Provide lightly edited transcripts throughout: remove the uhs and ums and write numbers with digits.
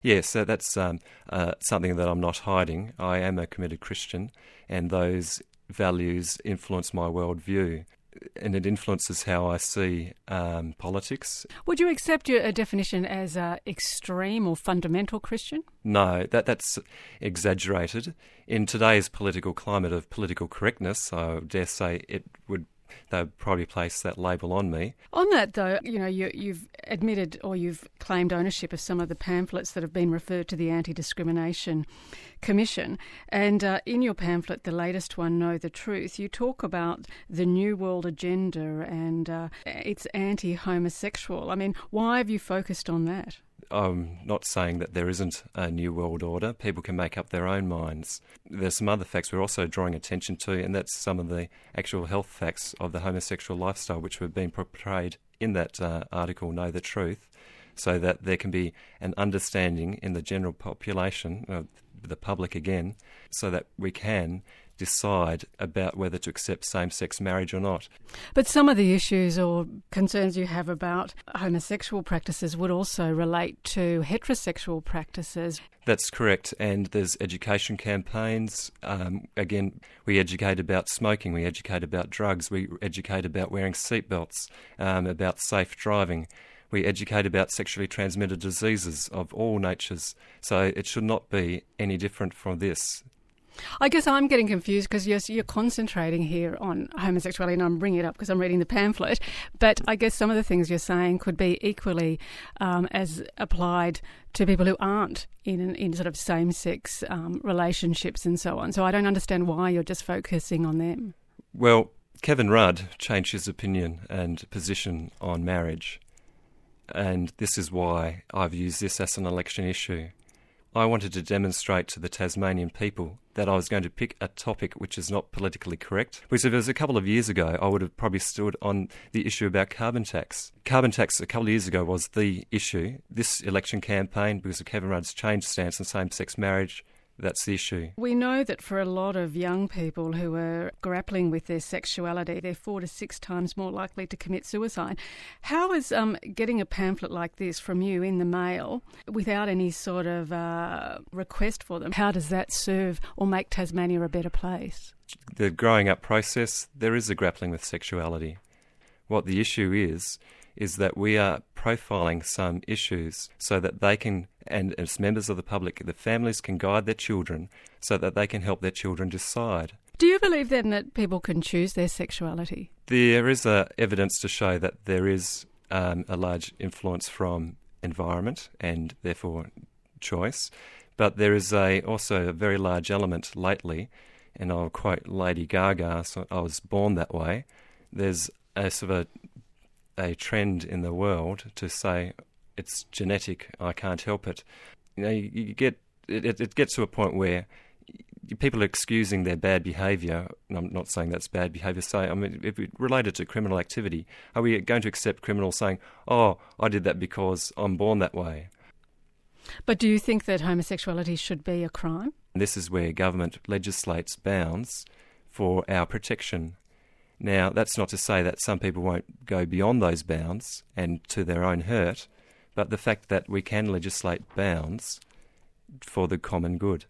Yes, so that's something that I'm not hiding. I am a committed Christian, and those values influence my worldview, and it influences how I see politics. Would you accept a definition as extreme or fundamental Christian? No, that's exaggerated. In today's political climate of political correctness, I dare say they'd probably place that label on me. On that, though, you've admitted or you've claimed ownership of some of the pamphlets that have been referred to the Anti-Discrimination Commission. And in your pamphlet, the latest one, Know the Truth, you talk about the New World Agenda and it's anti-homosexual. I mean, why have you focused on that? I'm not saying that there isn't a new world order. People can make up their own minds. There's some other facts we're also drawing attention to, and that's some of the actual health facts of the homosexual lifestyle which have been portrayed in that article, Know the Truth, so that there can be an understanding in the general population, the public again, so that we can decide about whether to accept same-sex marriage or not. But some of the issues or concerns you have about homosexual practices would also relate to heterosexual practices. That's correct, and there's education campaigns. Again, we educate about smoking, we educate about drugs, we educate about wearing seatbelts, about safe driving. We educate about sexually transmitted diseases of all natures, so it should not be any different from this. I guess I'm getting confused because you're concentrating here on homosexuality, and I'm bringing it up because I'm reading the pamphlet, but I guess some of the things you're saying could be equally as applied to people who aren't in sort of same-sex relationships and so on. So I don't understand why you're just focusing on them. Well, Kevin Rudd changed his opinion and position on marriage, and this is why I've used this as an election issue. I wanted to demonstrate to the Tasmanian people that I was going to pick a topic which is not politically correct. Because if it was a couple of years ago, I would have probably stood on the issue about carbon tax. Carbon tax a couple of years ago was the issue. This election campaign, because of Kevin Rudd's changed stance on same-sex marriage, that's the issue. We know that for a lot of young people who are grappling with their sexuality, they're 4 to 6 times more likely to commit suicide. How is getting a pamphlet like this from you in the mail without any sort of request for them, how does that serve or make Tasmania a better place? The growing up process, there is a grappling with sexuality. What the issue is that we are profiling some issues so that they can, and as members of the public, the families can guide their children so that they can help their children decide. Do you believe then that people can choose their sexuality? There is evidence to show that there is a large influence from environment and therefore choice, but there is also a very large element lately, and I'll quote Lady Gaga, so I was born that way. There's a sort of a trend in the world to say it's genetic, I can't help it. You know, you get it gets to a point where people are excusing their bad behaviour, and I'm not saying that's bad behaviour. If we relate it to criminal activity, are we going to accept criminals saying, "Oh, I did that because I'm born that way"? But do you think that homosexuality should be a crime? This is where government legislates bounds for our protection. Now, that's not to say that some people won't go beyond those bounds and to their own hurt, but the fact that we can legislate bounds for the common good.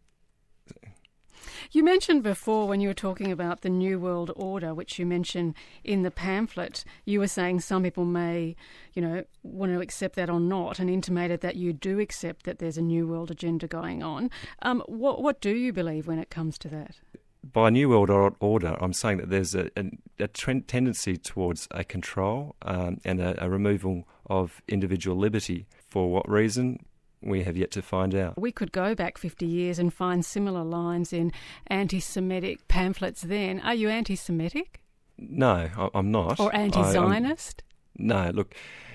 You mentioned before when you were talking about the New World Order, which you mentioned in the pamphlet, you were saying some people may, want to accept that or not, and intimated that you do accept that there's a New World agenda going on. What do you believe when it comes to that? By New World Order, I'm saying that there's a tendency towards a control and a removal of individual liberty. For what reason? We have yet to find out. We could go back 50 years and find similar lines in anti-Semitic pamphlets then. Are you anti-Semitic? No, I'm not. Or anti-Zionist? No, look,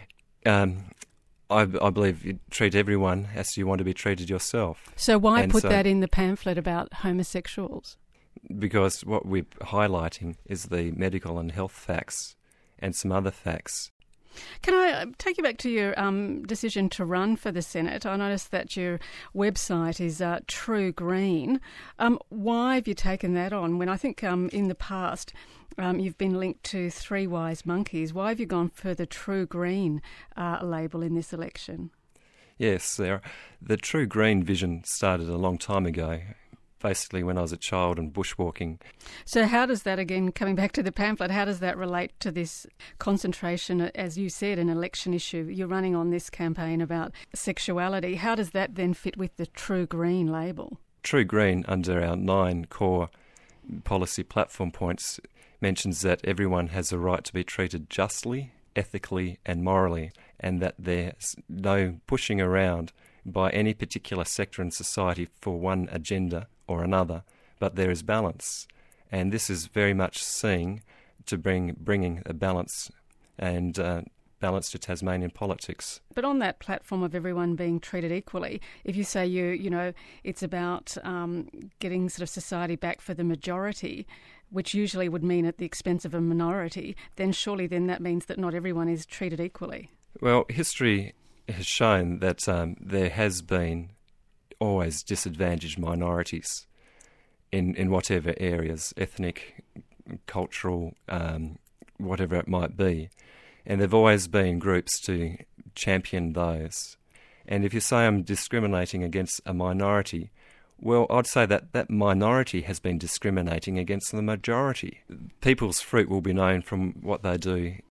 I believe you treat everyone as you want to be treated yourself. So why put that in the pamphlet about homosexuals? Because what we're highlighting is the medical and health facts and some other facts. Can I take you back to your decision to run for the Senate? I noticed that your website is True Green. Why have you taken that on when I think in the past you've been linked to Three Wise Monkeys? Why have you gone for the True Green label in this election? Yes, the True Green vision started a long time ago, basically when I was a child and bushwalking. So how does that, again, coming back to the pamphlet, how does that relate to this concentration, as you said, an election issue? You're running on this campaign about sexuality. How does that then fit with the True Green label? True Green, under our 9 core policy platform points, mentions that everyone has a right to be treated justly, ethically and morally, and that there's no pushing around by any particular sector in society for one agenda or another, but there is balance. And this is very much seen to bringing a balance and balance to Tasmanian politics. But on that platform of everyone being treated equally, if you say it's about getting sort of society back for the majority, which usually would mean at the expense of a minority, then surely then that means that not everyone is treated equally. Well, history has shown that there has been always disadvantaged minorities in whatever areas, ethnic, cultural, whatever it might be. And there have always been groups to champion those. And if you say I'm discriminating against a minority, well, I'd say that that minority has been discriminating against the majority. People's fruit will be known from what they do